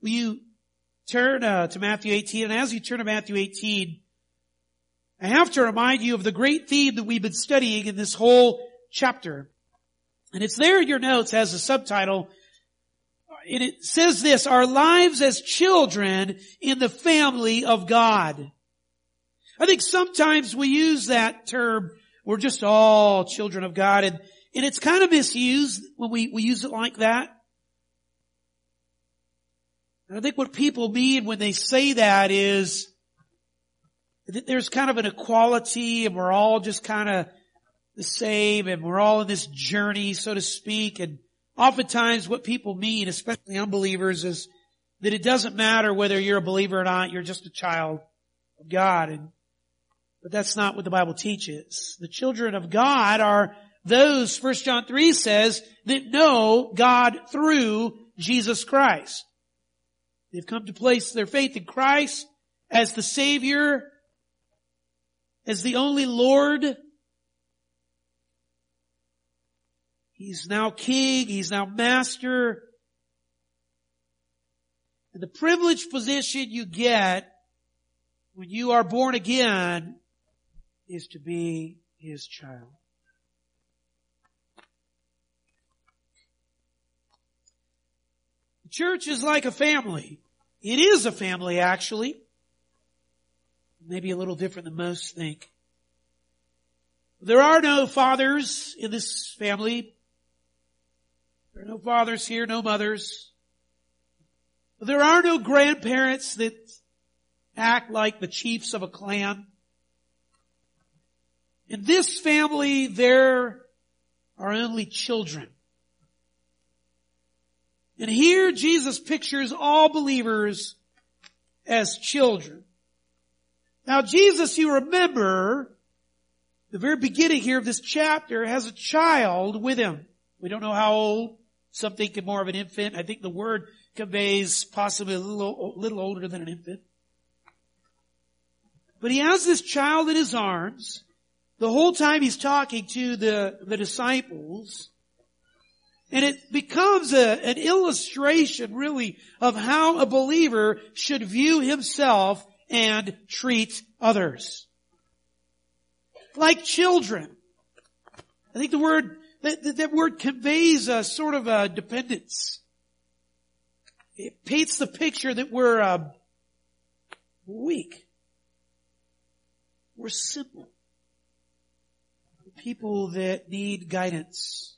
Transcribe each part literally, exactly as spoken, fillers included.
Will you turn uh, to Matthew eighteen? And as you turn to Matthew eighteen, I have to remind you of the great theme that we've been studying in this whole chapter. And it's there in your notes as a subtitle. And it says this, our lives as children in the family of God. I think sometimes we use that term, we're just all children of God, and, and it's kind of misused when we, we use it like that. And I think what people mean when they say that is that there's kind of an equality and we're all just kind of the same and we're all in this journey, so to speak. And oftentimes what people mean, especially unbelievers, is that it doesn't matter whether you're a believer or not, you're just a child of God. And But that's not what the Bible teaches. The children of God are those, First John three says, that know God through Jesus Christ. They've come to place their faith in Christ as the Savior, as the only Lord. He's now King, He's now Master. And the privileged position you get when you are born again is to be His child. The church is like a family. It is a family, actually. Maybe a little different than most think. There are no fathers in this family. There are no fathers here, no mothers. There are no grandparents that act like the chiefs of a clan. In this family, there are only children. And here Jesus pictures all believers as children. Now Jesus, you remember, the very beginning here of this chapter has a child with him. We don't know how old. Some think more of an infant. I think the word conveys possibly a little, little older than an infant. But he has this child in his arms. The whole time he's talking to the, the disciples. And it becomes a, an illustration, really, of how a believer should view himself and treat others. Like children. I think the word, that, that word conveys a sort of a dependence. It paints the picture that we're uh, weak. We're simple. We're people that need guidance.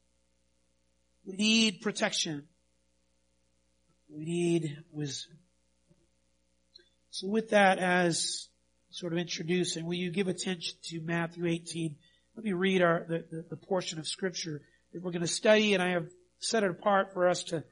We need protection. We need wisdom. So with that as sort of introducing, will you give attention to Matthew eighteen? Let me read our the, the, the portion of Scripture that we're going to study, and I have set it apart for us to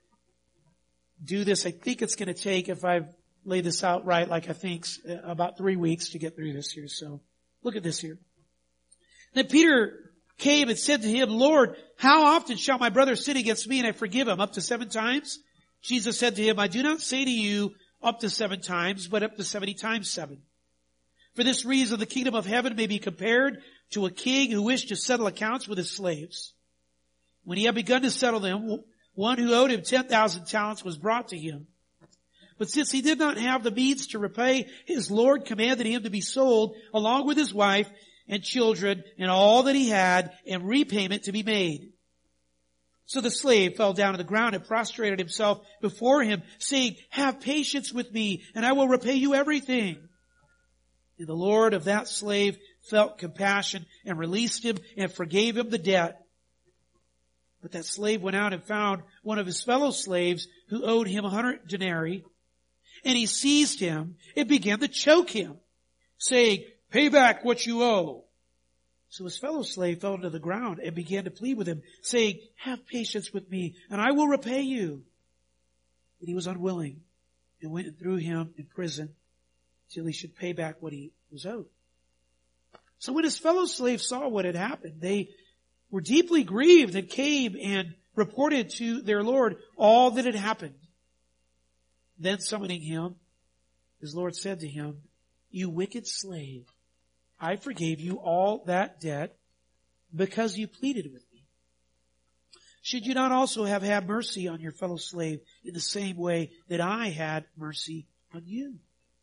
do this. I think it's going to take, if I've laid this out right, like I think, about three weeks to get through this here. So look at this here. Then Peter came and said to him, Lord, how often shall my brother sin against me and I forgive him? Up to seven times? Jesus said to him, I do not say to you up to seven times, but up to seventy times seven. For this reason, the kingdom of heaven may be compared to a king who wished to settle accounts with his slaves. When he had begun to settle them, one who owed him ten thousand talents was brought to him. But since he did not have the means to repay, his Lord commanded him to be sold along with his wife and children and all that he had, and repayment to be made. So the slave fell down to the ground and prostrated himself before him, saying, have patience with me, and I will repay you everything. And the Lord of that slave felt compassion and released him and forgave him the debt. But that slave went out and found one of his fellow slaves who owed him a hundred denarii, and he seized him and began to choke him, saying, pay back what you owe. So his fellow slave fell to the ground and began to plead with him, saying, have patience with me, and I will repay you. But he was unwilling and went and threw him in prison till he should pay back what he was owed. So when his fellow slaves saw what had happened, they were deeply grieved and came and reported to their Lord all that had happened. Then summoning him, his Lord said to him, you wicked slave, I forgave you all that debt because you pleaded with me. should you not also have had mercy on your fellow slave in the same way that I had mercy on you?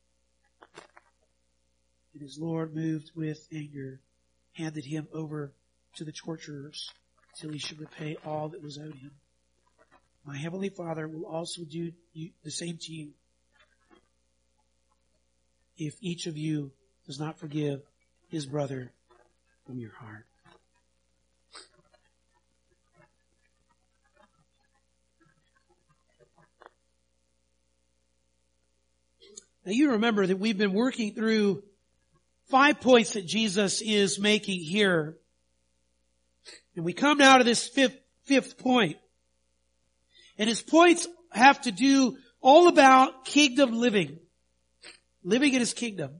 And his Lord, moved with anger, handed him over to the torturers till he should repay all that was owed him. My heavenly Father will also do you, the same to you, if each of you does not forgive his brother from your heart. Now you remember that we've been working through five points that Jesus is making here. And we come now to this fifth, fifth point. And his points have to do all about kingdom living. Living in his kingdom.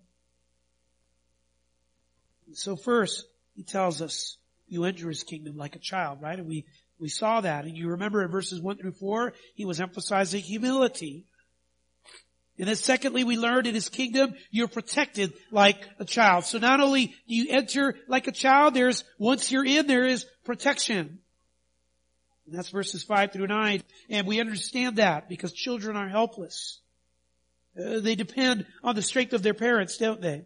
So first, he tells us, you enter his kingdom like a child, right? And we, we saw that. And you remember in verses one through four, he was emphasizing humility. And then secondly, we learned in his kingdom, you're protected like a child. So not only do you enter like a child, there's, once you're in, there is protection. And that's verses five through nine. And we understand that because children are helpless. Uh, they depend on the strength of their parents, don't they?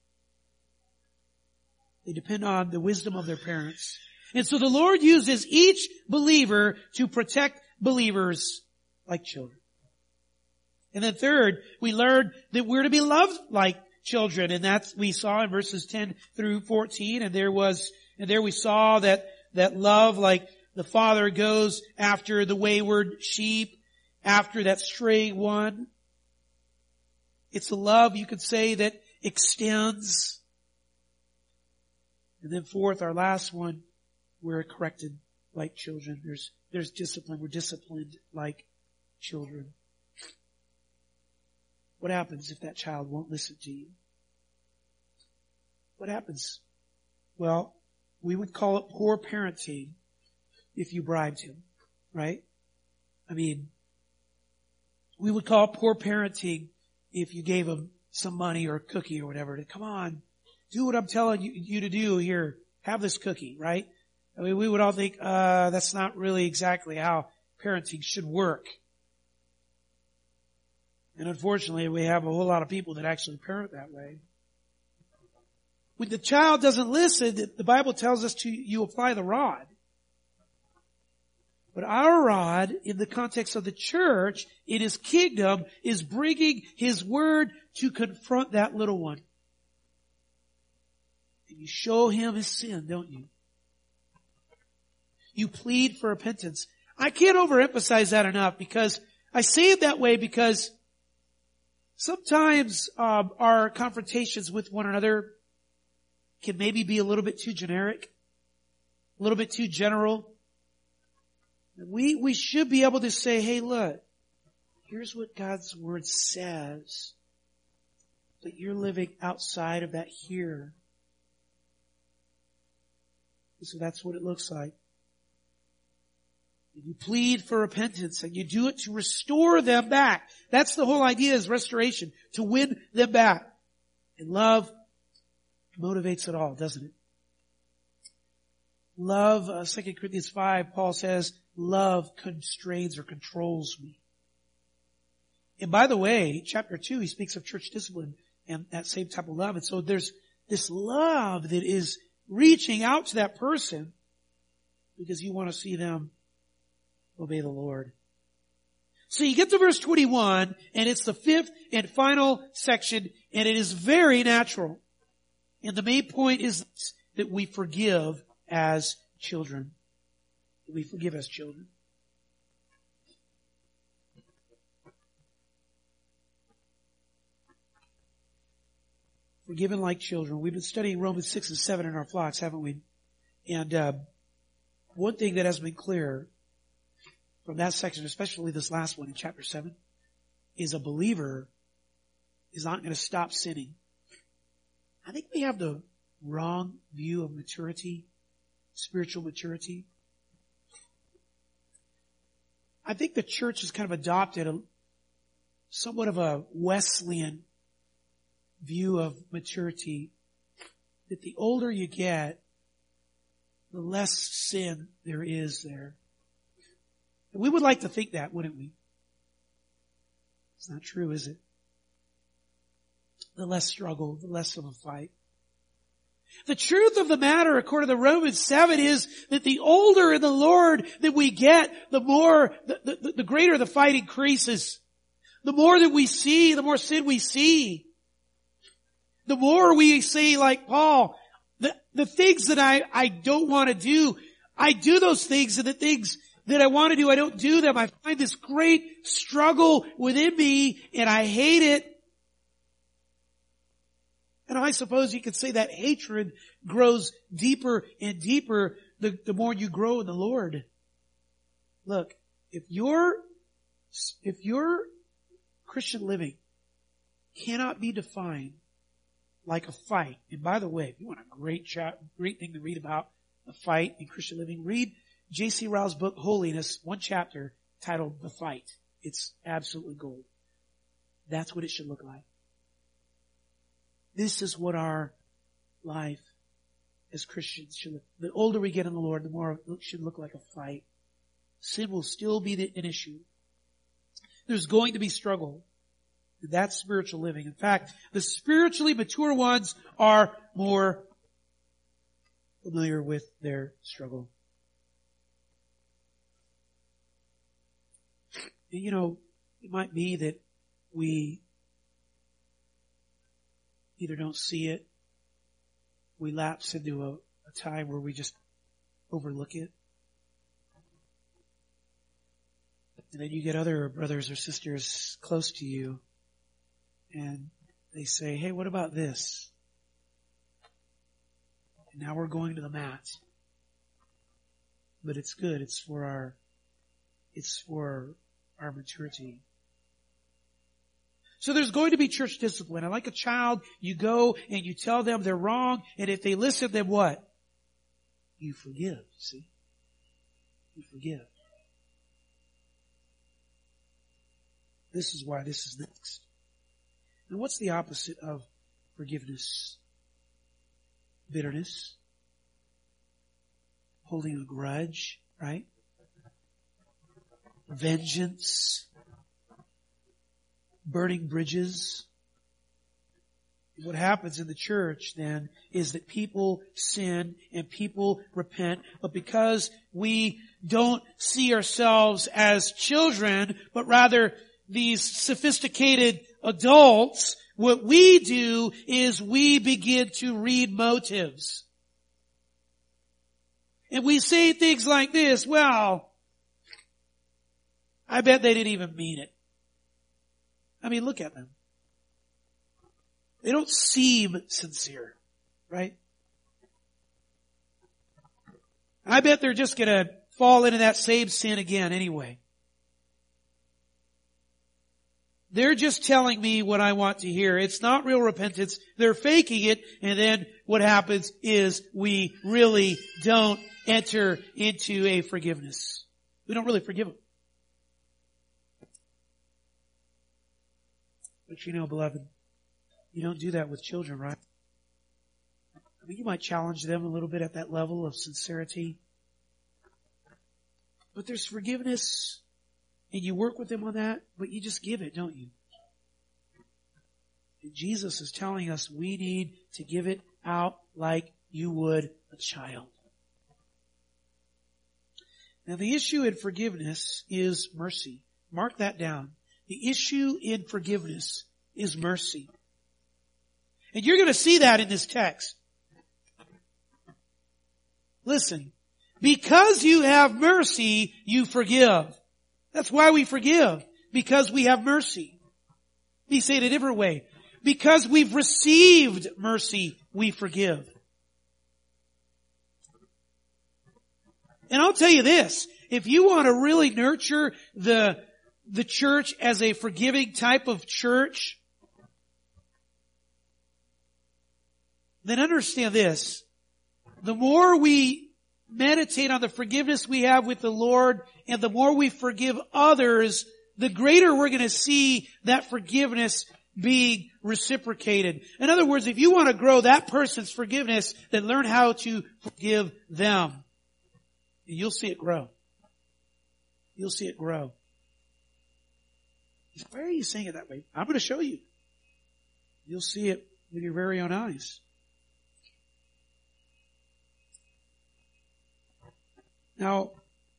They depend on the wisdom of their parents. And so the Lord uses each believer to protect believers like children. And then third, we learned that we're to be loved like children. And that's, we saw in verses ten through fourteen. And there was, and there we saw that, that love, like the father goes after the wayward sheep, after that stray one. It's a love, you could say, that extends. And then fourth, our last one, we're corrected like children. There's, there's discipline. We're disciplined like children. What happens if that child won't listen to you? What happens? Well, we would call it poor parenting if you bribed him, right? I mean, we would call it poor parenting if you gave him some money or a cookie or whatever to, come on, do what I'm telling you, you to do here. Have this cookie, right? I mean, we would all think, uh, that's not really exactly how parenting should work. And unfortunately, we have a whole lot of people that actually parent that way. When the child doesn't listen, the Bible tells us to, you apply the rod. But our rod, in the context of the church, in his kingdom, is bringing his word to confront that little one. And you show him his sin, don't you? You plead for repentance. I can't overemphasize that enough because I say it that way because sometimes um, our confrontations with one another can maybe be a little bit too generic, a little bit too general. We, we should be able to say, hey, look, here's what God's word says, but you're living outside of that here. So that's what it looks like. You plead for repentance and you do it to restore them back. That's the whole idea, is restoration, to win them back. And love motivates it all, doesn't it? Love, uh, Second Corinthians five, Paul says, love constrains or controls me. And by the way, chapter two, he speaks of church discipline and that same type of love. And so there's this love that is reaching out to that person because you want to see them obey the Lord. So you get to verse twenty-one, and it's the fifth and final section, and it is very natural. And the main point is that we forgive as children. That we forgive as children. Forgiven like children. We've been studying Romans six and seven in our flocks, haven't we? And uh, one thing that has been clear from that section, especially this last one in chapter seven, is a believer is not going to stop sinning. I think we have the wrong view of maturity, spiritual maturity. I think the church has kind of adopted a somewhat of a Wesleyan view of maturity, that the older you get, the less sin there is there. We would like to think that, wouldn't we? It's not true, is it? The less struggle, the less of a fight. The truth of the matter, according to Romans seven, is that the older in the Lord that we get, the more, the, the, the greater the fight increases. The more that we see, the more sin we see. The more we see, like Paul, the, the things that I, I don't want to do, I do those things, and the things that I want to do, I don't do them. I find this great struggle within me, and I hate it. And I suppose you could say that hatred grows deeper and deeper the, the more you grow in the Lord. Look, if your, if your Christian living cannot be defined like a fight, and by the way, if you want a great chat, great thing to read about a fight in Christian living, read J C Ryle's book, Holiness, one chapter titled The Fight. It's absolutely gold. That's what it should look like. This is what our life as Christians should look. The older we get in the Lord, the more it should look like a fight. Sin will still be the, an issue. There's going to be struggle. That's spiritual living. In fact, the spiritually mature ones are more familiar with their struggle. And, you know, it might be that we either don't see it, we lapse into a, a time where we just overlook it. And then you get other brothers or sisters close to you, and they say, hey, what about this? And now we're going to the mat. But it's good. It's for our, it's for our maturity. So there's going to be church discipline. And like a child, you go and you tell them they're wrong, and if they listen, then what? You forgive, see? You forgive. This is why this is next. And what's the opposite of forgiveness? Bitterness. Holding a grudge, right? Vengeance. Burning bridges. What happens in the church then is that people sin and people repent, but because we don't see ourselves as children, but rather these sophisticated adults, what we do is we begin to read motives. And we say things like this, well, I bet they didn't even mean it. I mean, look at them. They don't seem sincere, right? I bet they're just gonna fall into that same sin again anyway. They're just telling me what I want to hear. It's not real repentance. They're faking it, and then what happens is we really don't enter into a forgiveness. We don't really forgive them. But you know, beloved, you don't do that with children, right? I mean, you might challenge them a little bit at that level of sincerity. But there's forgiveness, and you work with them on that, but you just give it, don't you? And Jesus is telling us we need to give it out like you would a child. Now, the issue in forgiveness is mercy. Mark that down. The issue in forgiveness is mercy. And you're going to see that in this text. Listen, because you have mercy, you forgive. That's why we forgive. Because we have mercy. Let me say it a different way. Because we've received mercy, we forgive. And I'll tell you this, if you want to really nurture the the church as a forgiving type of church, then understand this. The more we meditate on the forgiveness we have with the Lord, and the more we forgive others, the greater we're going to see that forgiveness being reciprocated. In other words, if you want to grow that person's forgiveness, then learn how to forgive them. And you'll see it grow. you'll see it grow. Why are you saying it that way? I'm going to show you. You'll see it with your very own eyes. Now,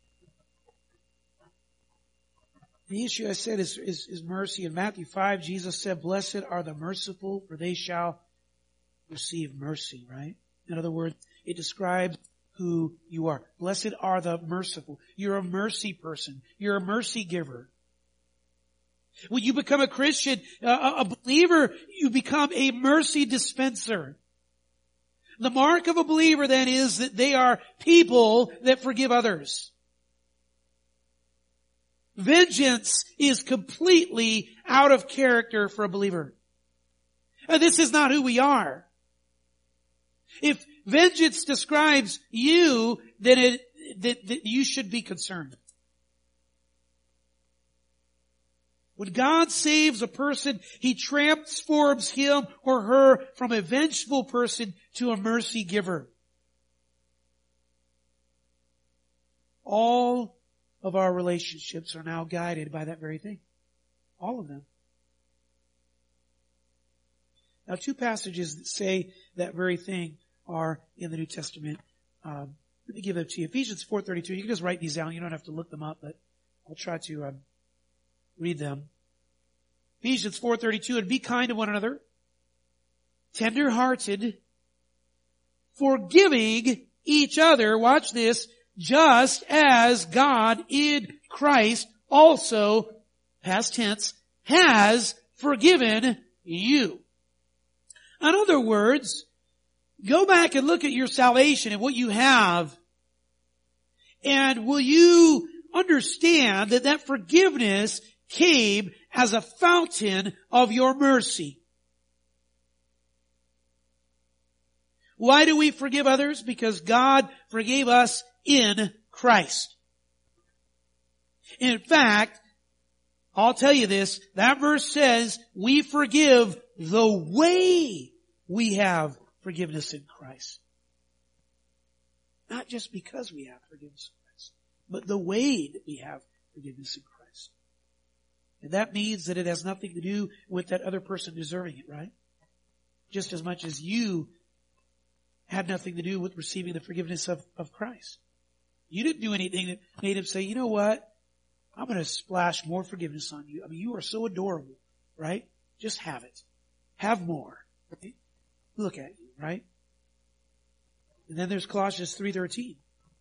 the issue I said is, is, is mercy. In Matthew five, Jesus said, blessed are the merciful, for they shall receive mercy, right? In other words, it describes who you are. Blessed are the merciful. You're a mercy person. You're a mercy giver. When you become a Christian, a, a believer, you become a mercy dispenser. The mark of a believer then is that they are people that forgive others. Vengeance is completely out of character for a believer. And this is not who we are. If vengeance describes you, then it, that, that you should be concerned. When God saves a person, He transforms him or her from a vengeful person to a mercy giver. All of our relationships are now guided by that very thing. All of them. Now, two passages that say that very thing are in the New Testament. Um, let me give them to you. Ephesians four thirty-two. You can just write these down. You don't have to look them up, but I'll try to um, read them. Ephesians four thirty-two, and be kind to one another, tender-hearted, forgiving each other, watch this, just as God in Christ also, past tense, has forgiven you. In other words, go back and look at your salvation and what you have, and will you understand that that forgiveness came as a fountain of your mercy? Why do we forgive others? Because God forgave us in Christ. In fact, I'll tell you this, that verse says we forgive the way we have forgiveness in Christ. Not just because we have forgiveness in Christ, but the way that we have forgiveness in Christ. And that means that it has nothing to do with that other person deserving it, right? Just as much as you had nothing to do with receiving the forgiveness of, of Christ. You didn't do anything that made Him say, you know what? I'm going to splash more forgiveness on you. I mean, you are so adorable, right? Just have it. Have more. Right? Look at you, right? And then there's Colossians three thirteen.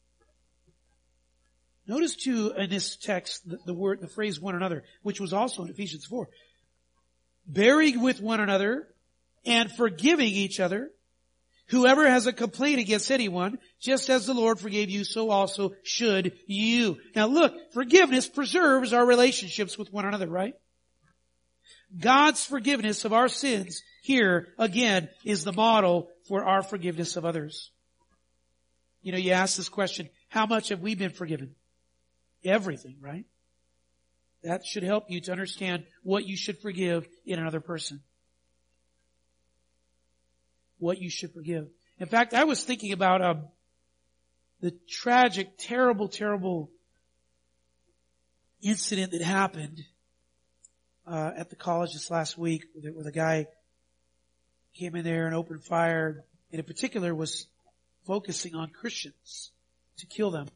Notice too in this text the, the word, the phrase one another, which was also in Ephesians four. Bearing with one another and forgiving each other. Whoever has a complaint against anyone, just as the Lord forgave you, so also should you. Now look, forgiveness preserves our relationships with one another, right? God's forgiveness of our sins here, again, is the model for our forgiveness of others. You know, you ask this question, how much have we been forgiven? Everything, right? That should help you to understand what you should forgive in another person. What you should forgive. In fact, I was thinking about um, the tragic, terrible, terrible incident that happened uh, at the college this last week, where, where the guy came in there and opened fire, and in particular was focusing on Christians to kill them.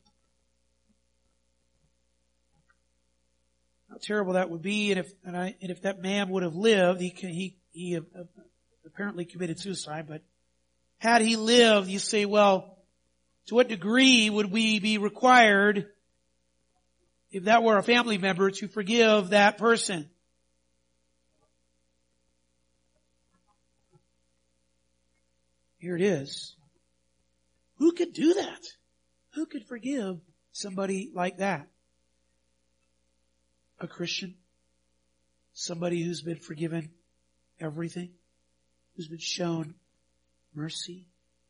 How terrible that would be, and if and, I, and if that man would have lived, he he he. Uh, apparently committed suicide, but had he lived, you say, well, to what degree would we be required, if that were a family member, to forgive that person? Here it is. Who could do that? Who could forgive somebody like that? A Christian? Somebody who's been forgiven everything? Who's been shown mercy?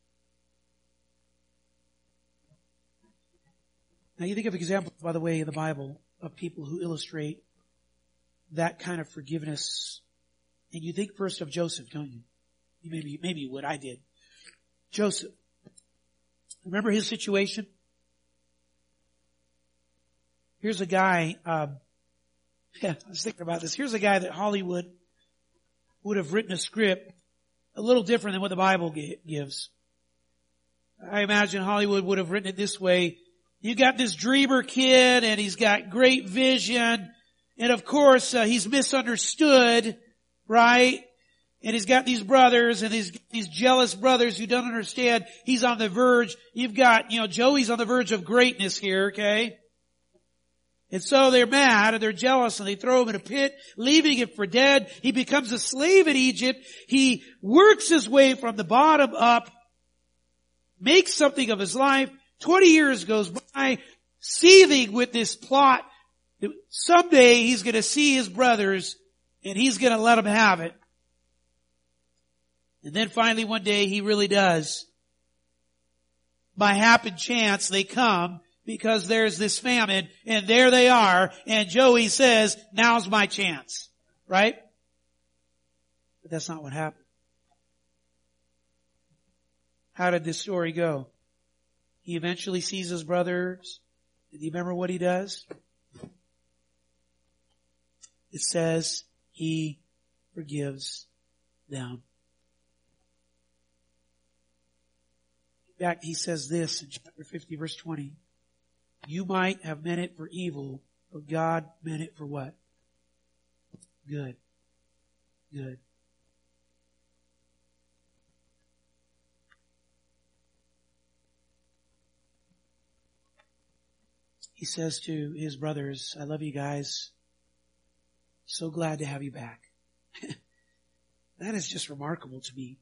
Now you think of examples, by the way, in the Bible of people who illustrate that kind of forgiveness. And you think first of Joseph, don't you? you maybe, maybe you would. I did. Joseph. Remember his situation? Here's a guy, um, yeah, I was thinking about this. Here's a guy that Hollywood would have written a script a little different than what the Bible gives. I imagine Hollywood would have written it this way. You got this dreamer kid and he's got great vision. And of course, uh, he's misunderstood, right? And he's got these brothers and these, these jealous brothers who don't understand. He's on the verge. You've got, you know, Joey's on the verge of greatness here, okay? And so they're mad and they're jealous and they throw him in a pit, leaving him for dead. He becomes a slave in Egypt. He works his way from the bottom up, makes something of his life. Twenty years goes by, seething with this plot. Someday he's going to see his brothers and he's going to let them have it. And then finally one day he really does. By happen chance they come because there's this famine and there they are and Joey says, now's my chance. Right? But that's not what happened. How did this story go? He eventually sees his brothers. Do you remember what he does? It says he forgives them. In fact, he says this in chapter fifty, verse twenty. You might have meant it for evil, but God meant it for what? Good. Good. He says to his brothers, I love you guys. So glad to have you back. That is just remarkable to me.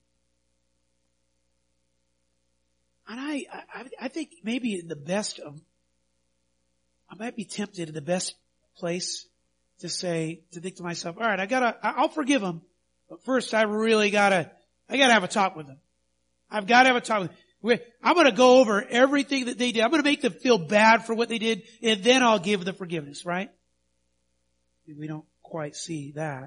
And I, I, I think maybe the best of, I might be tempted in the best place to say, to think to myself, all right, I gotta, I'll forgive him. But first I really gotta, I gotta have a talk with him. I've gotta have a talk with him. I'm gonna go over everything that they did. I'm gonna make them feel bad for what they did, and then I'll give the forgiveness, right? We don't quite see that.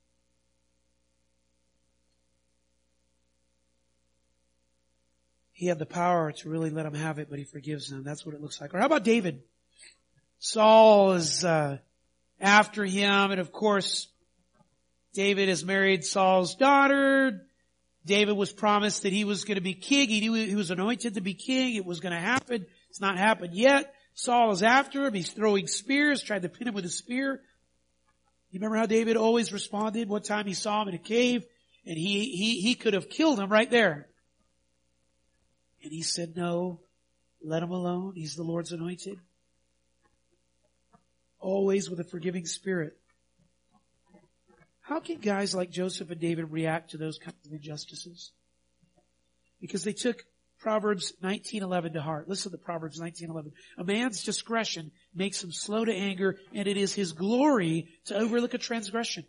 He had the power to really let them have it, but he forgives them. That's what it looks like. Or how about David? Saul is uh, after him, and of course, David has married Saul's daughter. David was promised that he was going to be king. He knew he was anointed to be king. It was going to happen. It's not happened yet. Saul is after him. He's throwing spears, tried to pin him with a spear. You remember how David always responded? One time he saw him in a cave, and he, he, he could have killed him right there. And he said, no, let him alone. He's the Lord's anointed. Always with a forgiving spirit. How can guys like Joseph and David react to those kinds of injustices? Because they took Proverbs nineteen eleven to heart. Listen to Proverbs nineteen eleven. A man's discretion makes him slow to anger, and it is his glory to overlook a transgression.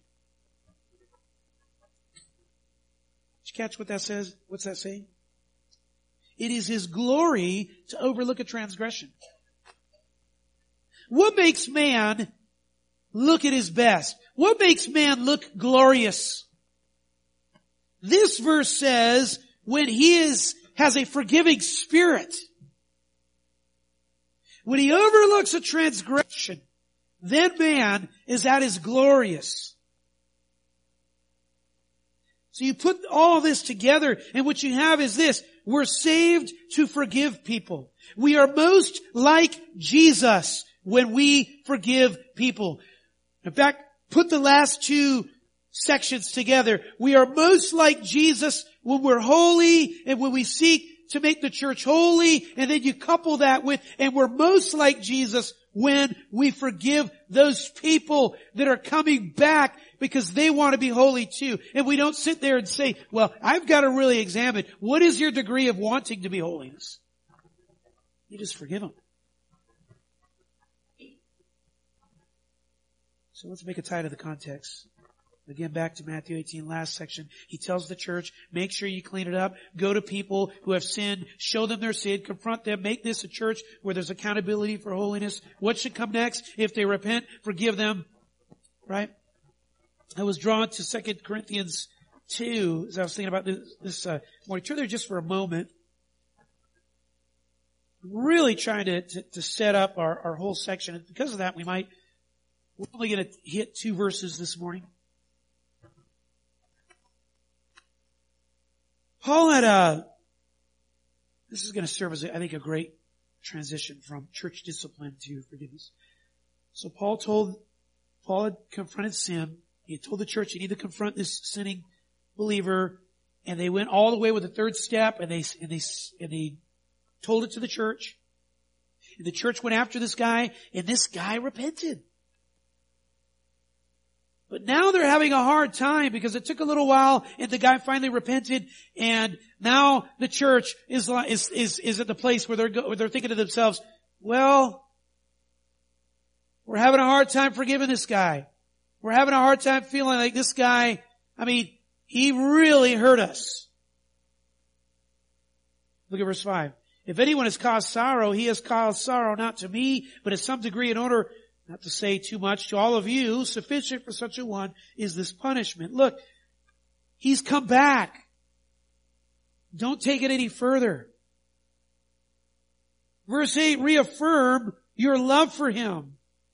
Did you catch what that says? What's that saying? It is his glory to overlook a transgression. What makes man look at his best? What makes man look glorious? This verse says when he is, has a forgiving spirit. When he overlooks a transgression, then man is at his glorious. So you put all this together, and what you have is this. We're saved to forgive people. We are most like Jesus when we forgive people. In fact, put the last two sections together. We are most like Jesus when we're holy and when we seek to make the church holy, and then you couple that with, and we're most like Jesus when we forgive those people that are coming back because they want to be holy too. And we don't sit there and say, well, I've got to really examine, what is your degree of wanting to be holiness? You just forgive them. So let's make a tie to the context. Again, back to Matthew eighteen, last section. He tells the church, make sure you clean it up. Go to people who have sinned. Show them their sin. Confront them. Make this a church where there's accountability for holiness. What should come next? If they repent, forgive them. Right? I was drawn to Second Corinthians two as I was thinking about this, this uh, morning. Turn there just for a moment. really trying to, to, to set up our, our whole section. And because of that, we might, we're only going to hit two verses this morning. Paul had a, this is going to serve as, I think, a great transition from church discipline to forgiveness. So Paul told, Paul had confronted sin. He had told the church you need to confront this sinning believer. And they went all the way with the third step, and they, and they, and they told it to the church. And the church went after this guy, and this guy repented. But now they're having a hard time because it took a little while and the guy finally repented, and now the church is is is, is at the place where they're where they're thinking to themselves, well, we're having a hard time forgiving this guy. We're having a hard time feeling like this guy, I mean, he really hurt us. Look at verse five. If anyone has caused sorrow, he has caused sorrow not to me, but in some degree in order not to say too much to all of you, sufficient for such a one is this punishment. Look, he's come back. Don't take it any further. Verse eight, reaffirm your love for him.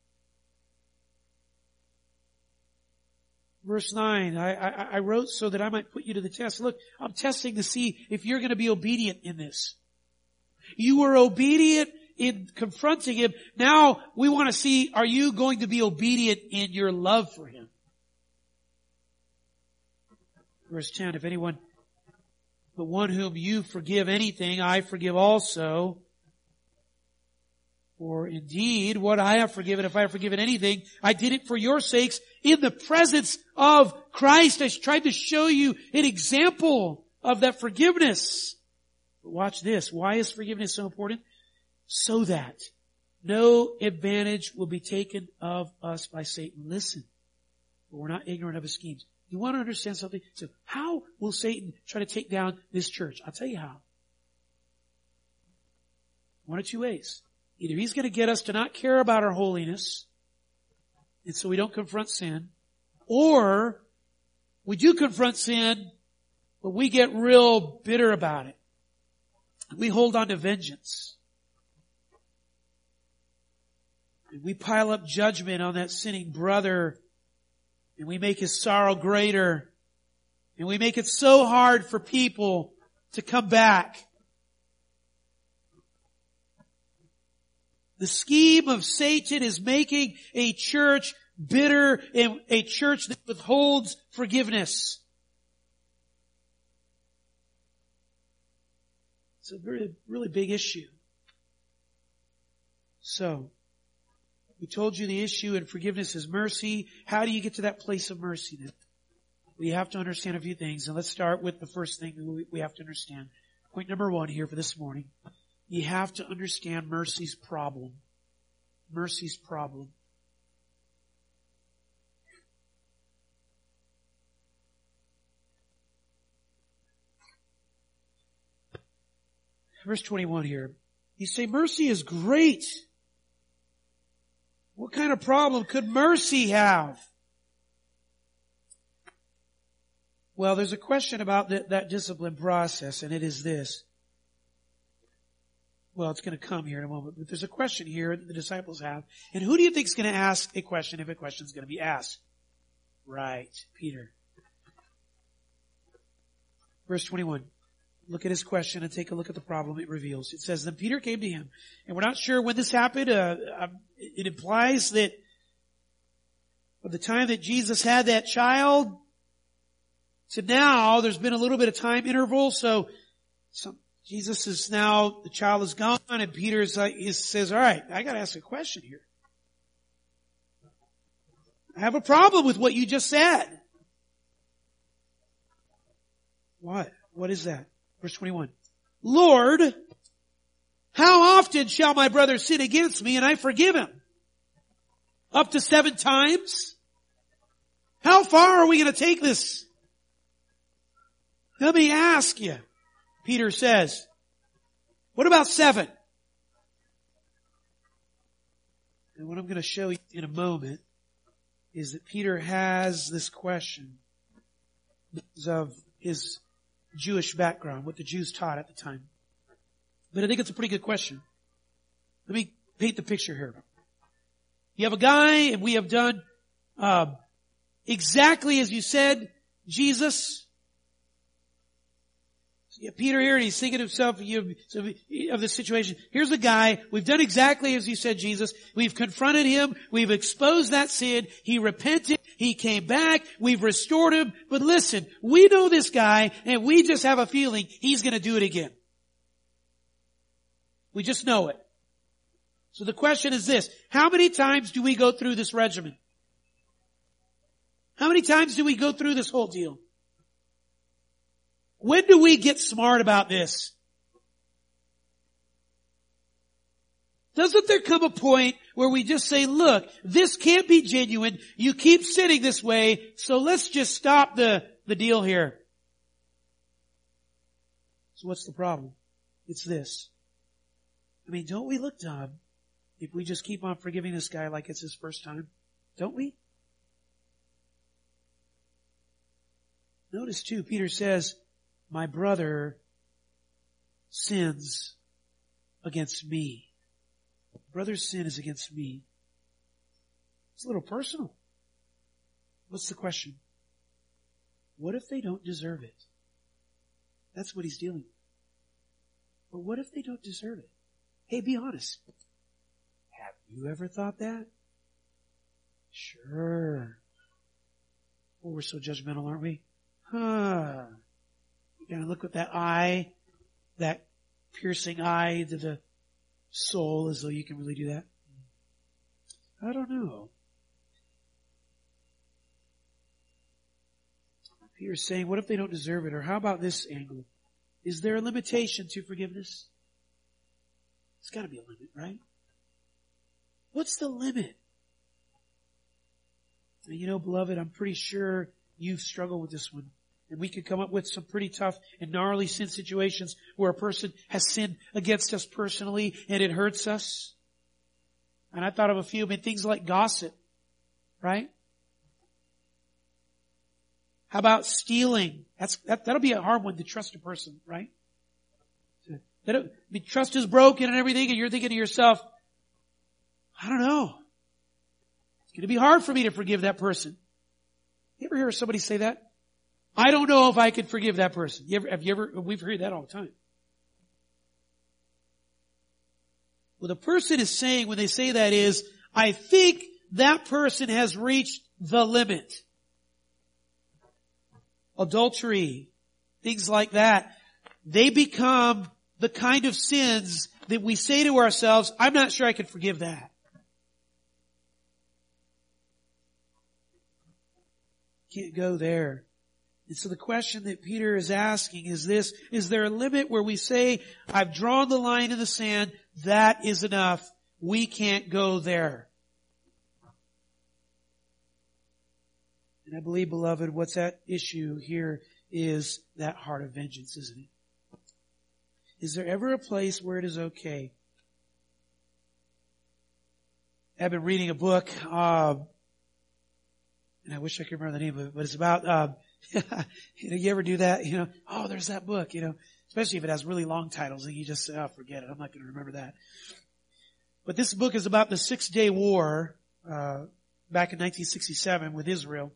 Verse nine, I, I, I wrote so that I might put you to the test. Look, I'm testing to see if you're going to be obedient in this. You were obedient in confronting him. Now we want to see, are you going to be obedient in your love for him? Verse ten, if anyone, the one whom you forgive anything, I forgive also. For indeed, what I have forgiven, if I have forgiven anything, I did it for your sakes in the presence of Christ. I tried to show you an example of that forgiveness. But watch this. Why is forgiveness so important? So that no advantage will be taken of us by Satan. Listen, but we're not ignorant of his schemes. You want to understand something? So how will Satan try to take down this church? I'll tell you how. One of two ways. Either he's going to get us to not care about our holiness, and so we don't confront sin, or we do confront sin, but we get real bitter about it. We hold on to vengeance. And we pile up judgment on that sinning brother, and we make his sorrow greater, and we make it so hard for people to come back. The scheme of Satan is making a church bitter and a church that withholds forgiveness. It's a very, really big issue. So, we told you the issue in forgiveness is mercy. How do you get to that place of mercy then? We have to understand a few things, and let's start with the first thing we have to understand. Point number one here for this morning. You have to understand mercy's problem. Mercy's problem. Verse twenty-one here. You say, mercy is great. What kind of problem could mercy have? Well, there's a question about that, that discipline process, and it is this. Well, it's going to come here in a moment, but there's a question here that the disciples have. And who do you think is going to ask a question if a question is going to be asked? Right, Peter. Verse twenty-one. Look at his question and take a look at the problem it reveals. It says, then Peter came to him. And we're not sure when this happened. Uh, um, it implies that from the time that Jesus had that child to now, there's been a little bit of time interval. So some, Jesus is now, the child is gone, and Peter is like, he says, all right, I got to ask a question here. I have a problem with what you just said. What? What is that? Verse twenty-one. Lord, how often shall my brother sin against me and I forgive him? Up to seven times? How far are we going to take this? Let me ask you, Peter says. What about seven? And what I'm going to show you in a moment is that Peter has this question because of his Jewish background, what the Jews taught at the time. But I think it's a pretty good question. let me paint the picture here. You have a guy, and we have done uh, exactly as you said, Jesus. Yeah, Peter here, and he's thinking to himself you of the situation. Here's a guy, we've done exactly as you said, Jesus. We've confronted him. We've exposed that sin. He repented. He came back. We've restored him. But listen, we know this guy, and we just have a feeling he's going to do it again. We just know it. So the question is this: how many times do we go through this regimen? How many times do we go through this whole deal? When do we get smart about this? Doesn't there come a point where we just say, look, this can't be genuine. You keep sitting this way, so let's just stop the, the deal here. So what's the problem? It's this. I mean, don't we look dumb if we just keep on forgiving this guy like it's his first time? Don't we? Notice too, Peter says, my brother sins against me. Brother's sin is against me. It's a little personal. What's the question? What if they don't deserve it? That's what he's dealing with. But what if they don't deserve it? Hey, be honest. Have you ever thought that? Sure. Oh, we're so judgmental, aren't we? Huh. You gotta look with that eye, that piercing eye to the soul, as though you can really do that. I don't know. Peter's saying, what if they don't deserve it? Or how about this angle? Is there a limitation to forgiveness? There's gotta be a limit, right? What's the limit? And you know, beloved, I'm pretty sure you've struggled with this one. And we could come up with some pretty tough and gnarly sin situations where a person has sinned against us personally and it hurts us. And I thought of a few, I mean, things like gossip, right? How about stealing? That's, that, that'll be a hard one to trust a person, right? That, I mean, trust is broken and everything, and you're thinking to yourself, I don't know. It's going to be hard for me to forgive that person. You ever hear somebody say that? I don't know if I could forgive that person. You ever, have you ever, we've heard that all the time. What the person is saying when they say that is, I think that person has reached the limit. Adultery, things like that, they become the kind of sins that we say to ourselves, I'm not sure I can forgive that. Can't go there. And so the question that Peter is asking is this: is there a limit where we say, I've drawn the line in the sand, that is enough, we can't go there? And I believe, beloved, what's at issue here is that heart of vengeance, isn't it? Is there ever a place where it is okay? I've been reading a book, uh, and I wish I could remember the name of it, but it's about, uh, you know, you ever do that? You know, oh, there's that book, you know, especially if it has really long titles and you just say, oh, forget it. I'm not going to remember that. But this book is about the Six Day War, uh, back in nineteen sixty-seven with Israel.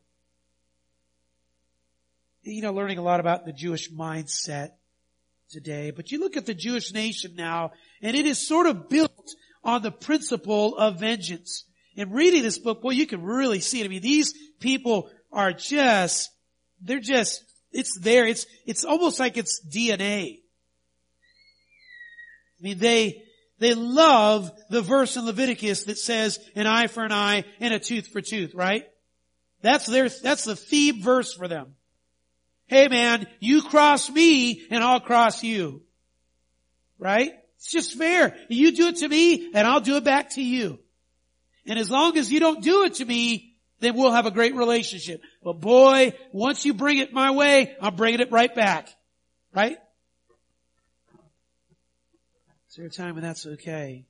You know, learning a lot about the Jewish mindset today. But you look at the Jewish nation now, and it is sort of built on the principle of vengeance. And reading this book, boy, you can really see it. I mean, these people are just, they're just, it's there. It's, it's almost like it's D N A. I mean, they, they love the verse in Leviticus that says an eye for an eye and a tooth for tooth, right? That's their, that's the theme verse for them. Hey man, you cross me and I'll cross you. Right? It's just fair. You do it to me and I'll do it back to you. And as long as you don't do it to me, then we'll have a great relationship. But boy, once you bring it my way, I'm bringing it right back. Right? Is there a time when that's okay?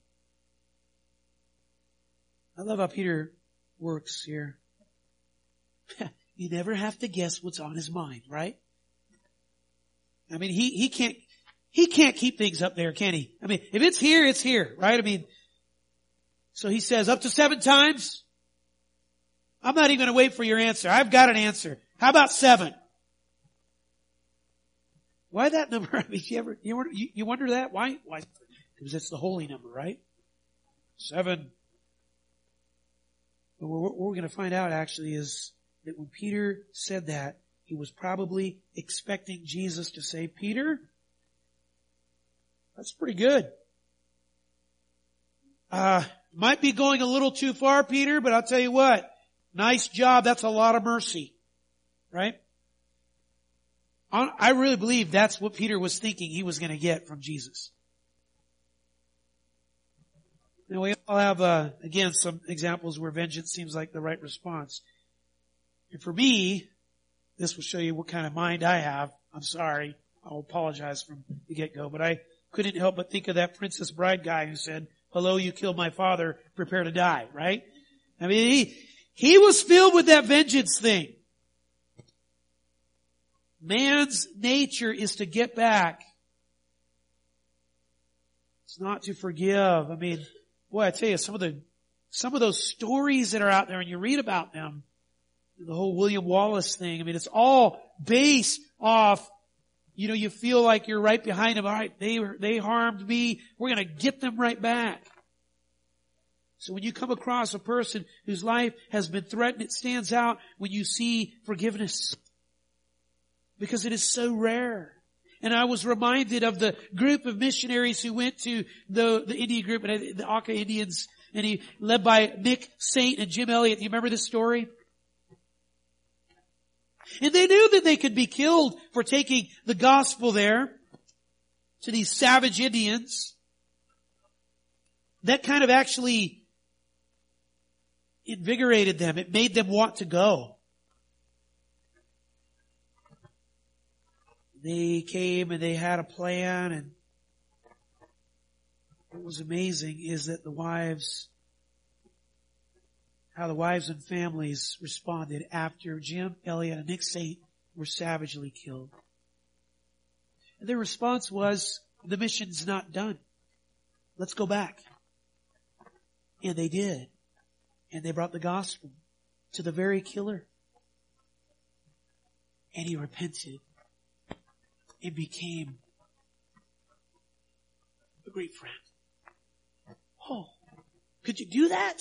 I love how Peter works here. You never have to guess what's on his mind, right? I mean, he, he can't, he can't keep things up there, can he? I mean, if it's here, it's here, right? I mean, So he says, up to seven times? I'm not even going to wait for your answer. I've got an answer. How about seven? Why that number? I mean, you ever, you, you, you wonder that? Why? Why? Because it's the holy number, right? Seven. But what we're going to find out actually is that when Peter said that, he was probably expecting Jesus to say, Peter, that's pretty good. Uh, might be going a little too far, Peter, but I'll tell you what, nice job. That's a lot of mercy. Right? I really believe that's what Peter was thinking he was going to get from Jesus. Now we all have, uh, again, some examples where vengeance seems like the right response. And for me, this will show you what kind of mind I have. I'm sorry. I'll apologize from the get-go, but I couldn't help but think of that Princess Bride guy who said, hello, you killed my father, prepare to die, right? I mean, he, he was filled with that vengeance thing. Man's nature is to get back. It's not to forgive. I mean, boy, I tell you, some of the, some of those stories that are out there and you read about them, the whole William Wallace thing, I mean, it's all based off, you know, you feel like you're right behind them. All right, they were, they harmed me. We're going to get them right back. So when you come across a person whose life has been threatened, it stands out when you see forgiveness. Because it is so rare. And I was reminded of the group of missionaries who went to the, the Indian group, the Auca Indians, and he led by Nick Saint and Jim Elliott. Do you remember this story? And they knew that they could be killed for taking the gospel there to these savage Indians. That kind of actually invigorated them. It made them want to go. They came and they had a plan, and what was amazing is that the wives, how the wives and families responded after Jim Elliott and Nick Saint were savagely killed. And their response was, the mission's not done. Let's go back. And they did. And they brought the gospel to the very killer. And he repented. It became a great friend. Oh, could you do that?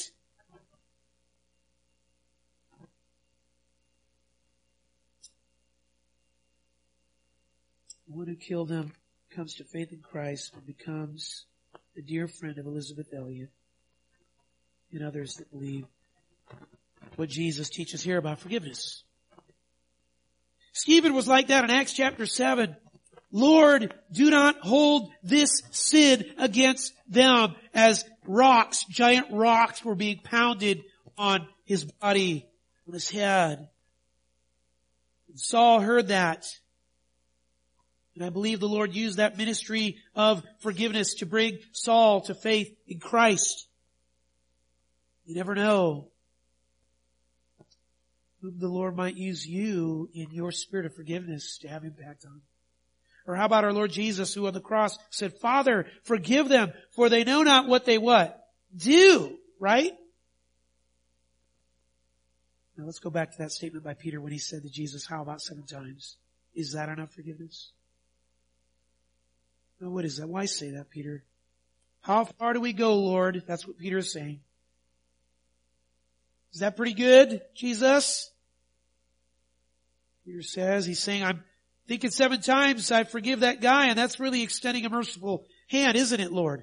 The one who killed him comes to faith in Christ and becomes the dear friend of Elizabeth Elliot and others that believe what Jesus teaches here about forgiveness. Stephen was like that in Acts chapter seven. Lord, do not hold this sin against them, as rocks, giant rocks were being pounded on his body, on his head. And Saul heard that. And I believe the Lord used that ministry of forgiveness to bring Saul to faith in Christ. You never know whom the Lord might use you in your spirit of forgiveness to have impact on. Or how about our Lord Jesus, who on the cross said, Father, forgive them, for they know not what they what? Do. Right? Now let's go back to that statement by Peter when he said to Jesus, how about seven times? Is that enough forgiveness? Now what is that? Why say that, Peter? How far do we go, Lord? That's what Peter is saying. Is that pretty good, Jesus? Peter says, he's saying, I'm thinking seven times I forgive that guy, and that's really extending a merciful hand, isn't it, Lord?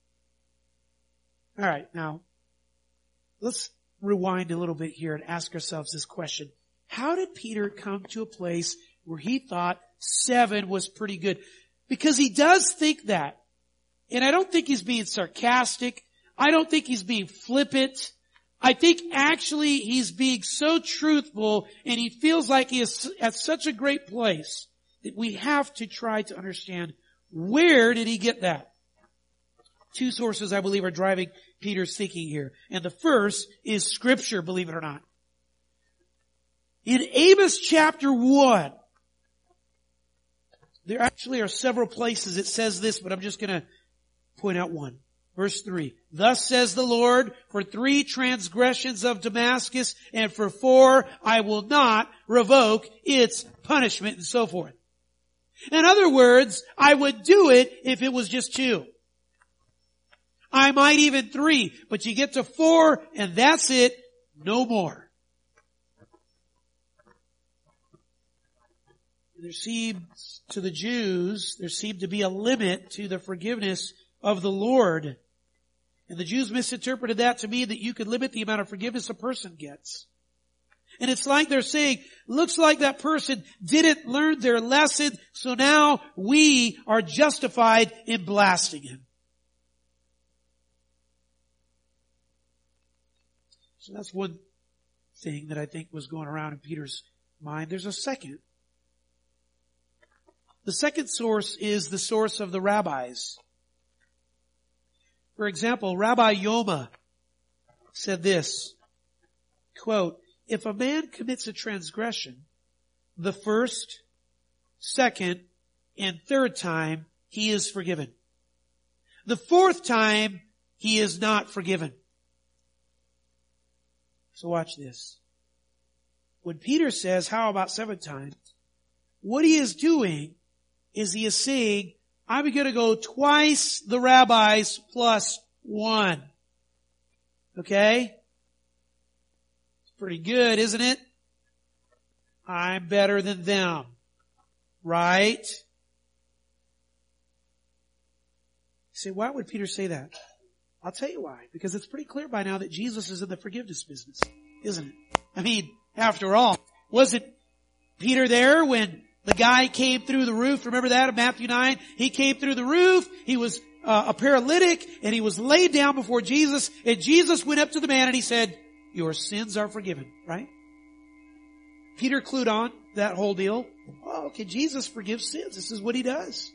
All right, now, let's rewind a little bit here and ask ourselves this question. How did Peter come to a place where he thought seven was pretty good? Because he does think that. And I don't think he's being sarcastic. I don't think he's being flippant. I think actually he's being so truthful, and he feels like he is at such a great place that we have to try to understand, where did he get that? Two sources, I believe, are driving Peter's thinking here. And the first is Scripture, believe it or not. In Amos chapter one, there actually are several places it says this, but I'm just going to point out one. Verse three. Thus says the Lord, for three transgressions of Damascus, and for four I will not revoke its punishment, and so forth. In other words, I would do it if it was just two. I might even three, but you get to four and that's it, no more. There seems, to the Jews, there seemed to be a limit to the forgiveness of the Lord. And the Jews misinterpreted that to mean that you could limit the amount of forgiveness a person gets. And it's like they're saying, looks like that person didn't learn their lesson, so now we are justified in blasting him. So that's one thing that I think was going around in Peter's mind. There's a second. The second source is the source of the rabbis. For example, Rabbi Yoma said this, quote, if a man commits a transgression, the first, second, and third time, he is forgiven. The fourth time, he is not forgiven. So watch this. When Peter says, how about seven times? What he is doing is he is saying, I'm going to go twice the rabbis plus one. Okay? It's pretty good, isn't it? I'm better than them. Right? You say, why would Peter say that? I'll tell you why. Because it's pretty clear by now that Jesus is in the forgiveness business, isn't it? I mean, after all, wasn't Peter there when the guy came through the roof? Remember that in Matthew nine? He came through the roof. He was uh, a paralytic and he was laid down before Jesus. And Jesus went up to the man and he said, your sins are forgiven, right? Peter clued on that whole deal. Oh, okay, Jesus forgives sins. This is what he does.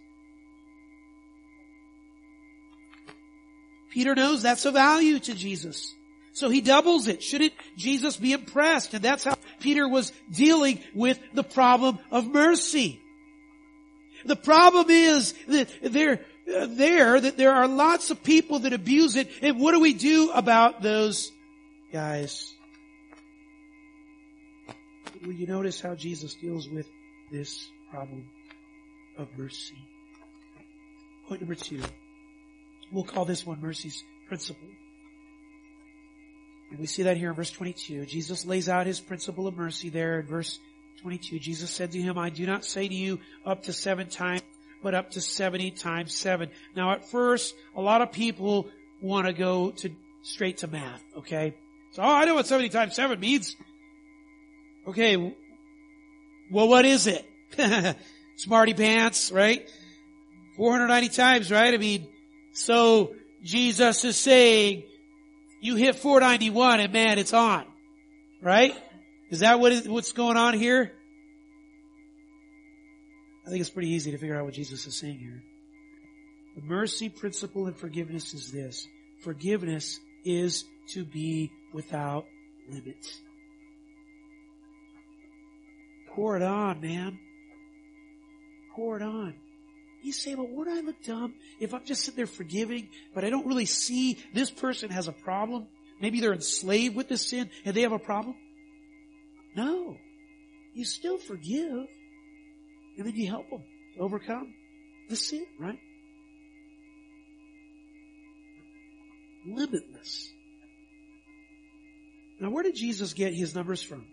Peter knows that's a value to Jesus. So he doubles it. Shouldn't Jesus be impressed? And that's how Peter was dealing with the problem of mercy. The problem is that there, uh, there, that there are lots of people that abuse it. And what do we do about those guys? Will you notice how Jesus deals with this problem of mercy? Point number two. We'll call this one mercy's principle. And we see that here in verse twenty-two. Jesus lays out his principle of mercy there in verse twenty-two. Jesus said to him, I do not say to you up to seven times, but up to seventy times seven. Now at first, a lot of people want to go to straight to math, okay? So, oh, I know what seventy times seven means. Okay, well, what is it? Smarty pants, right? four hundred ninety times, right? I mean, so Jesus is saying, you hit four ninety-one and man, it's on. Right? Is that what is, what's going on here? I think it's pretty easy to figure out what Jesus is saying here. The mercy principle in forgiveness is this. Forgiveness is to be without limit. Pour it on, man. Pour it on. You say, well, wouldn't I look dumb if I'm just sitting there forgiving, but I don't really see this person has a problem? Maybe they're enslaved with this sin and they have a problem? No. You still forgive and then you help them overcome the sin, right? Limitless. Now, where did Jesus get his numbers from?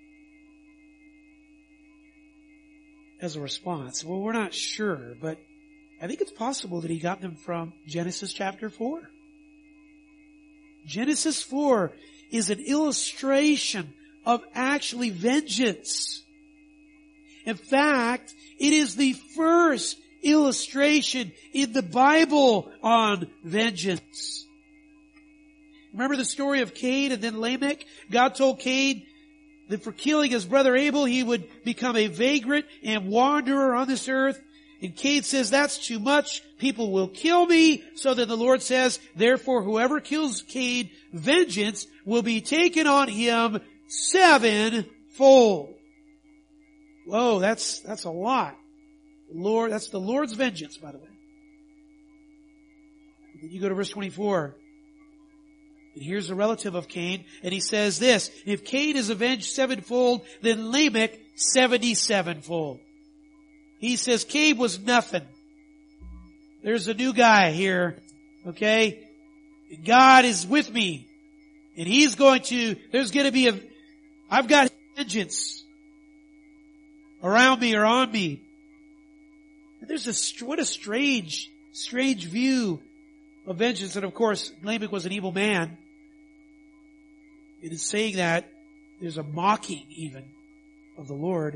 As a response. Well, we're not sure, but I think it's possible that he got them from Genesis chapter four. Genesis four is an illustration of actually vengeance. In fact, it is the first illustration in the Bible on vengeance. Remember the story of Cain and then Lamech? God told Cain that for killing his brother Abel, he would become a vagrant and wanderer on this earth. And Cain says, that's too much. People will kill me. So then the Lord says, therefore whoever kills Cain, vengeance will be taken on him sevenfold. Whoa, that's, that's a lot. Lord, that's the Lord's vengeance, by the way. Then you go to verse twenty-four. And here's a relative of Cain, and he says this, if Cain is avenged sevenfold, then Lamech seventy-sevenfold. He says Cain was nothing. There's a new guy here, okay? God is with me, and He's going to, there's going to be a, I've got vengeance around me or on me. And there's a, what a strange, strange view of vengeance. And of course, Lamech was an evil man. And in saying that, there's a mocking even of the Lord.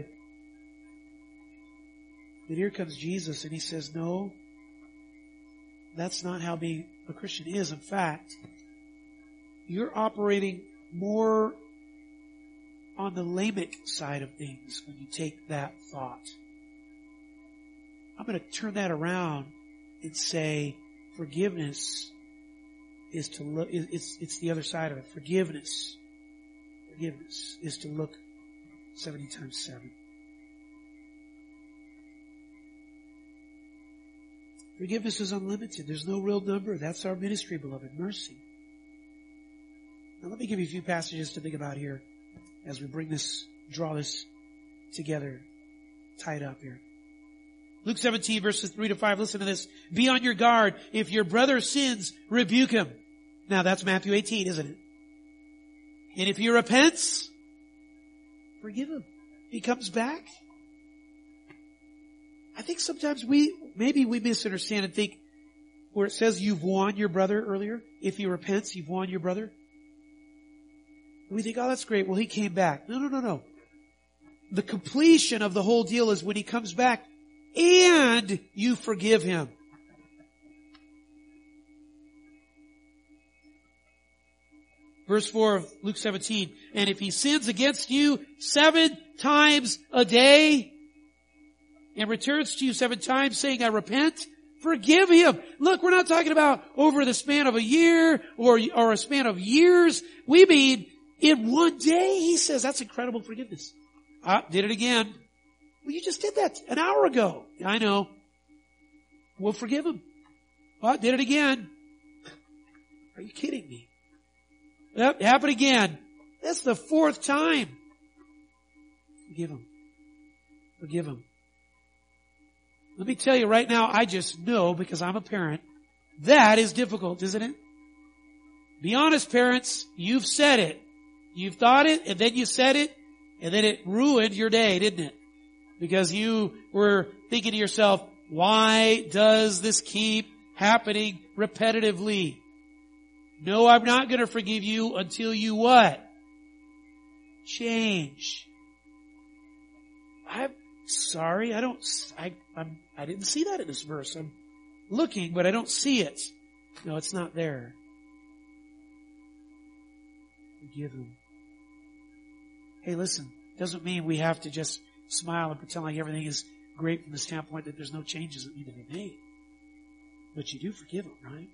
But here comes Jesus and He says, no, that's not how being a Christian is. In fact, you're operating more on the Lamech side of things when you take that thought. I'm going to turn that around and say forgiveness is to look, it's, it's the other side of it. Forgiveness, forgiveness is to look seventy times seven. Forgiveness is unlimited. There's no real number. That's our ministry, beloved. Mercy. Now let me give you a few passages to think about here as we bring this, draw this together, tied up here. Luke seventeen verses three to five, listen to this. Be on your guard. If your brother sins, rebuke him. Now that's Matthew eighteen, isn't it? And if he repents, forgive him. He comes back. I think sometimes we, maybe we misunderstand and think where it says you've won your brother earlier. If he repents, you've won your brother. And we think, oh, that's great. Well, he came back. No, no, no, no. The completion of the whole deal is when he comes back and you forgive him. Verse four of Luke seventeen. And if he sins against you seven times a day and returns to you seven times saying, I repent, forgive him. Look, we're not talking about over the span of a year or, or a span of years. We mean in one day. He says that's incredible forgiveness. Ah, did it again. Well, you just did that an hour ago. I know. We'll forgive him. Oh, did it again. Are you kidding me? Yep, happened again. That's the fourth time. Forgive him. Forgive him. Let me tell you right now, I just know because I'm a parent, that is difficult, isn't it? Be honest, parents. You've said it. You've thought it, and then you said it, and then it ruined your day, didn't it? Because you were thinking to yourself, why does this keep happening repetitively? No, I'm not going to forgive you until you what? Change. I'm sorry, I don't, I, I'm, I didn't see that in this verse. I'm looking, but I don't see it. No, it's not there. Forgive him. Hey, listen, doesn't mean we have to just smile and pretend like everything is great from the standpoint that there's no changes that need to be made. But you do forgive them, right?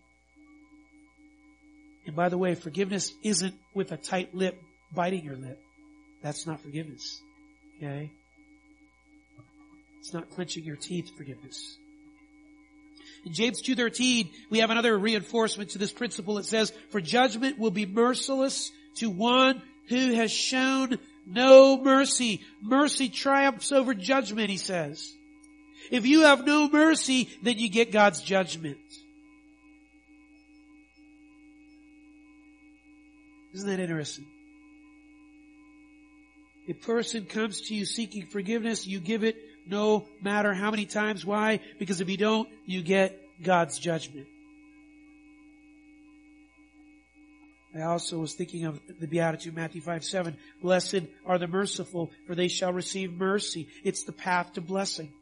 And by the way, forgiveness isn't with a tight lip biting your lip. That's not forgiveness. Okay? It's not clenching your teeth forgiveness. In James two thirteen, we have another reinforcement to this principle. It says, for judgment will be merciless to one who has shown no mercy. Mercy triumphs over judgment, he says. If you have no mercy, then you get God's judgment. Isn't that interesting? A person comes to you seeking forgiveness, you give it no matter how many times. Why? Because if you don't, you get God's judgment. I also was thinking of the Beatitude, Matthew five seven. Blessed are the merciful, for they shall receive mercy. It's the path to blessing.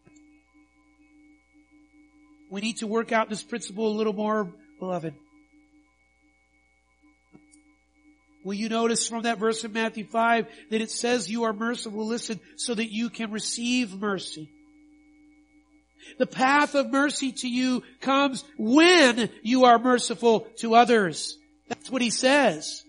We need to work out this principle a little more, beloved. Will you notice from that verse in Matthew five that it says you are merciful, listen, so that you can receive mercy. The path of mercy to you comes when you are merciful to others. That's what he says.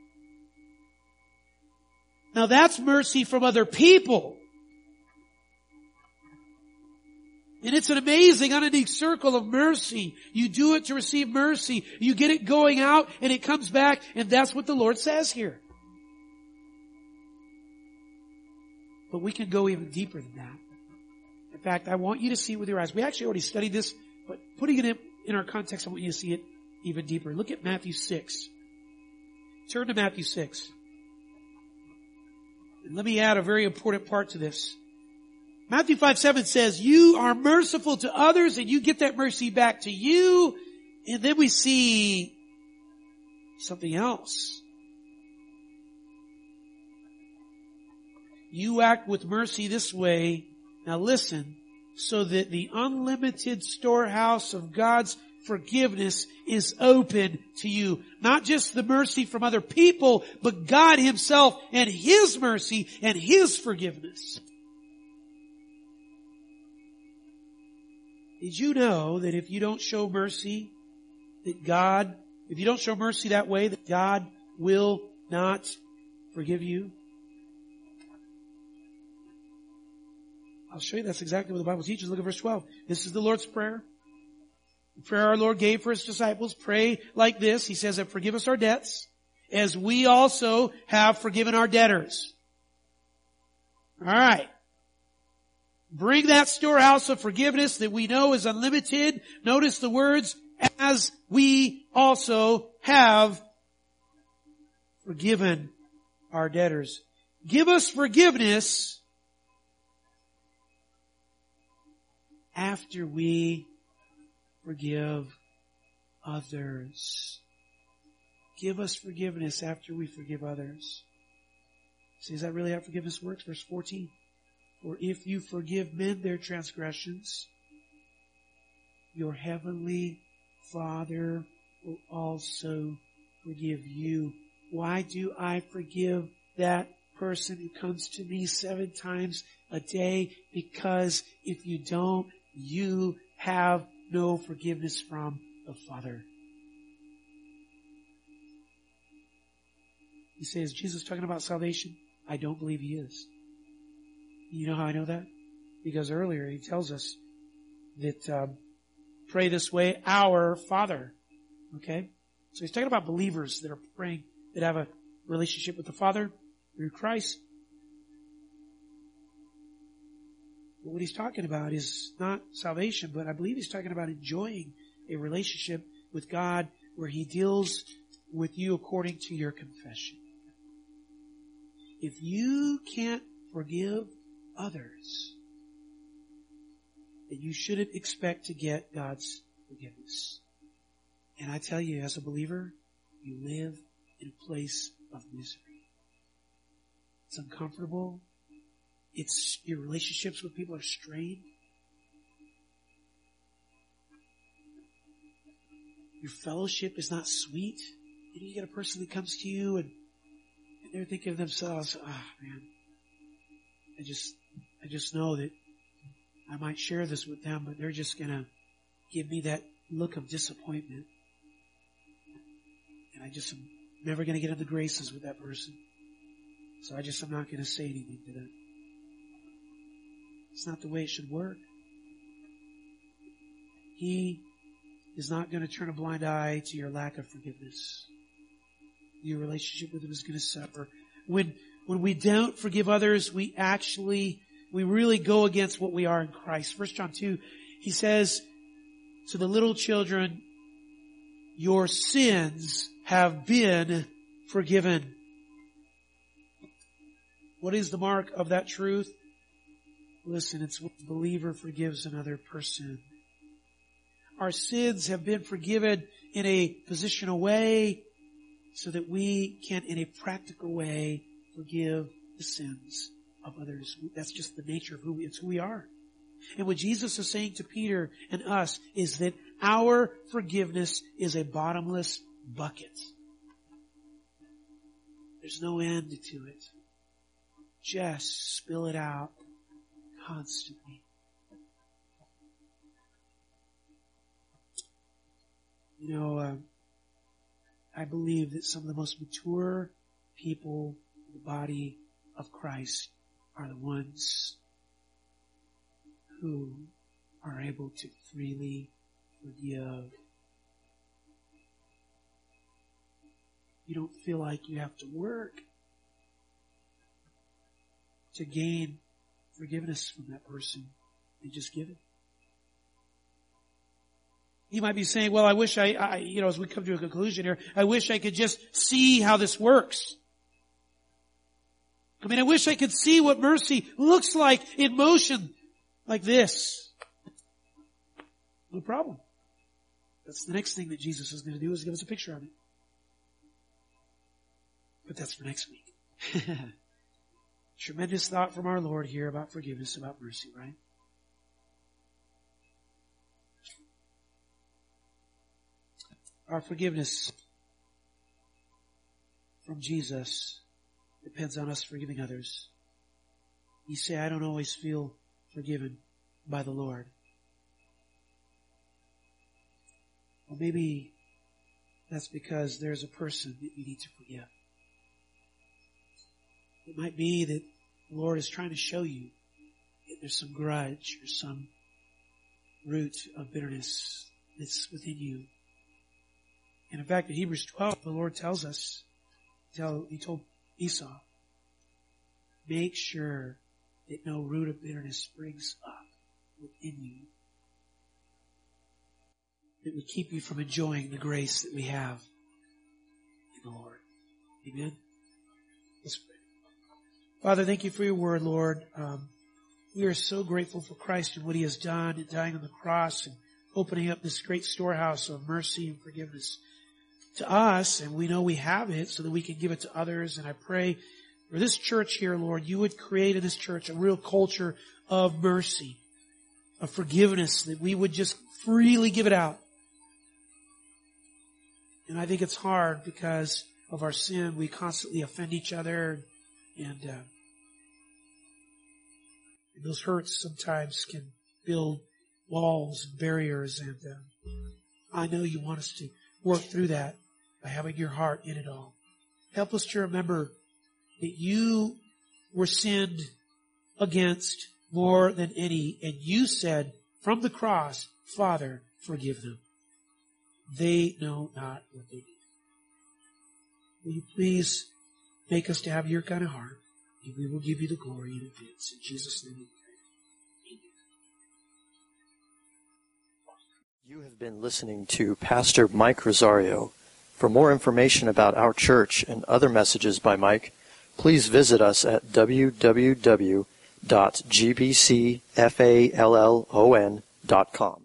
Now that's mercy from other people. And it's an amazing underneath circle of mercy. You do it to receive mercy. You get it going out and it comes back, and that's what the Lord says here. But we can go even deeper than that. In fact, I want you to see it with your eyes. We actually already studied this, but putting it in our context, I want you to see it even deeper. Look at Matthew six. Turn to Matthew six. And let me add a very important part to this. Matthew five seven says, you are merciful to others and you get that mercy back to you. And then we see something else. You act with mercy this way. Now listen, so that the unlimited storehouse of God's forgiveness is open to you. Not just the mercy from other people, but God Himself and His mercy and His forgiveness. Did you know that if you don't show mercy, that God, if you don't show mercy that way, that God will not forgive you? I'll show you that's exactly what the Bible teaches. Look at verse twelve. This is the Lord's Prayer. The prayer our Lord gave for His disciples. Pray like this. He says that forgive us our debts as we also have forgiven our debtors. Alright. Bring that storehouse of forgiveness that we know is unlimited. Notice the words, as we also have forgiven our debtors. Give us forgiveness after we forgive others. Give us forgiveness after we forgive others. See, is that really how forgiveness works? Verse fourteen. For if you forgive men their transgressions, your heavenly Father will also forgive you. Why do I forgive that person who comes to me seven times a day? Because if you don't, you have no forgiveness from the Father. You say, is Jesus talking about salvation? I don't believe He is. You know how I know that? Because earlier He tells us that um, pray this way, our Father. Okay? So He's talking about believers that are praying, that have a relationship with the Father through Christ. But what He's talking about is not salvation, but I believe He's talking about enjoying a relationship with God where He deals with you according to your confession. If you can't forgive others, then you shouldn't expect to get God's forgiveness. And I tell you, as a believer, you live in a place of misery. It's uncomfortable. It's, your relationships with people are strained. Your fellowship is not sweet. And you get a person that comes to you and, and they're thinking to themselves, ah, oh, man, I just, I just know that I might share this with them, but they're just gonna give me that look of disappointment. And I just am never gonna get in the graces with that person. So I just am not gonna say anything to them. It's not the way it should work. He is not going to turn a blind eye to your lack of forgiveness. Your relationship with Him is going to suffer. When, when we don't forgive others, we actually, we really go against what we are in Christ. First John two, he says to the little children, your sins have been forgiven. What is the mark of that truth? Listen, it's when the believer forgives another person. Our sins have been forgiven in a positional way so that we can, in a practical way, forgive the sins of others. That's just the nature of who we, it's who we are. And what Jesus is saying to Peter and us is that our forgiveness is a bottomless bucket. There's no end to it. Just spill it out constantly. You know, uh, I believe that some of the most mature people in the body of Christ are the ones who are able to freely forgive. You don't feel like you have to work to gain forgiveness from that person. You just give it. You might be saying, well, I wish I, I, you know, as we come to a conclusion here, I wish I could just see how this works. I mean, I wish I could see what mercy looks like in motion like this. No problem. That's the next thing that Jesus is going to do, is give us a picture of it. But that's for next week. Tremendous thought from our Lord here about forgiveness, about mercy, right? Our forgiveness from Jesus depends on us forgiving others. You say, I don't always feel forgiven by the Lord. Well, maybe that's because there's a person that you need to forgive. It might be that the Lord is trying to show you that there's some grudge or some root of bitterness that's within you. And in fact, in Hebrews twelve, the Lord tells us, he told Esau, make sure that no root of bitterness springs up within you that would keep you from enjoying the grace that we have in the Lord. Amen? Let's pray. Father, thank you for your word, Lord. Um, we are so grateful for Christ and what he has done in dying on the cross and opening up this great storehouse of mercy and forgiveness to us, and we know we have it so that we can give it to others. And I pray for this church here, Lord, you would create in this church a real culture of mercy, of forgiveness, that we would just freely give it out. And I think it's hard because of our sin. We constantly offend each other, and, uh, and those hurts sometimes can build walls and barriers. And uh, I know you want us to work through that by having your heart in it all. Help us to remember that you were sinned against more than any, and you said from the cross, Father, forgive them. They know not what they do. Will you please make us to have your kind of heart, and we will give you the glory in advance. In Jesus' name we pray. Amen. You have been listening to Pastor Mike Rosario. For more information about our church and other messages by Mike, please visit us at w w w dot g b c fallon dot com.